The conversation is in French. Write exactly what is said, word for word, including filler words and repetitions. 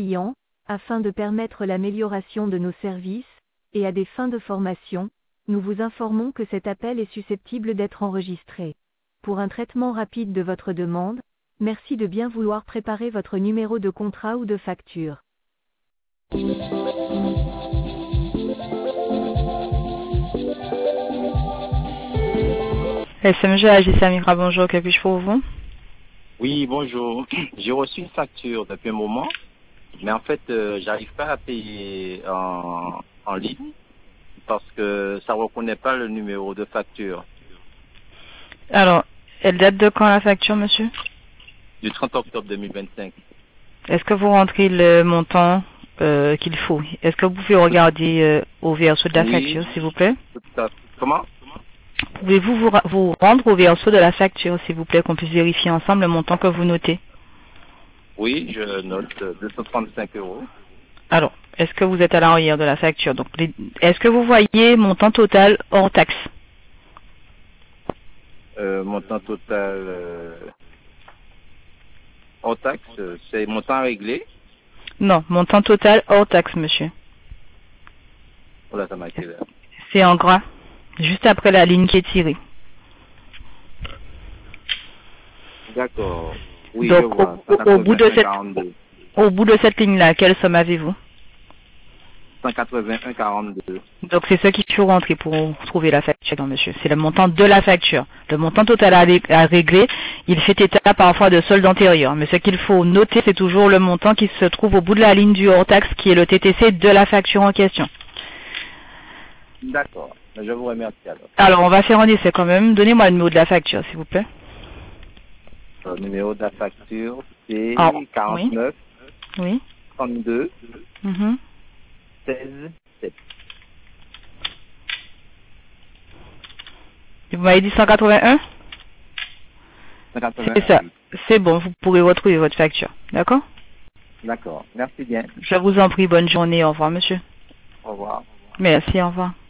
clients, afin de permettre l'amélioration de nos services, et à des fins de formation, nous vous informons que cet appel est susceptible d'être enregistré. Pour un traitement rapide de votre demande, merci de bien vouloir préparer votre numéro de contrat ou de facture. S M G Agis Samira, bonjour, que puis-je pour vous? Oui, bonjour. J'ai reçu une facture depuis un moment, mais en fait, euh, j'arrive pas à payer en, en ligne parce que ça ne reconnaît pas le numéro de facture. Alors, elle date de quand la facture, monsieur? Du trente octobre deux mille vingt-cinq. Est-ce que vous rentrez le montant euh, qu'il faut? Est-ce que vous pouvez regarder euh, au verso de la Oui. facture, s'il vous plaît? Tout à- Comment? Pouvez-vous vous, ra- vous rendre au verso de la facture, s'il vous plaît, qu'on puisse vérifier ensemble le montant que vous notez? Oui, je note euh, deux cent trente-cinq euros. Alors, est-ce que vous êtes à l'arrière de la facture? Donc, les- est-ce que vous voyez montant total hors taxe? Euh, montant total euh, hors taxe, euh, c'est montant réglé. Non, montant total hors taxe, monsieur. Oh là, ça m'a été là. C'est en gras, juste après la ligne qui est tirée. D'accord. Oui, Donc, je vois. au, au- au bout de cent quatre-vingt-un cette, quarante-deux. au bout de cette ligne-là, quelle somme avez-vous? cent quatre-vingt-un quarante-deux. Donc, c'est ce qu'il faut rentrer pour trouver la facture, non, monsieur. C'est le montant de la facture. Le montant total à, ré- à régler, il fait état parfois de solde antérieur. Mais ce qu'il faut noter, c'est toujours le montant qui se trouve au bout de la ligne du hors taxe, qui est le T T C de la facture en question. D'accord. Je vous remercie alors. Alors, on va faire un essai quand même. Donnez-moi le numéro de la facture, s'il vous plaît. Le numéro de la facture, c'est Ah, quarante-neuf Oui. trente-deux Mhm. seize sept. Vous m'avez dit cent quatre-vingt-un? cent quatre-vingt-un. C'est ça. C'est bon, vous pourrez retrouver votre facture. D'accord? D'accord. Merci bien. Je vous en prie, bonne journée. Au revoir, monsieur. Au revoir. Merci, au revoir.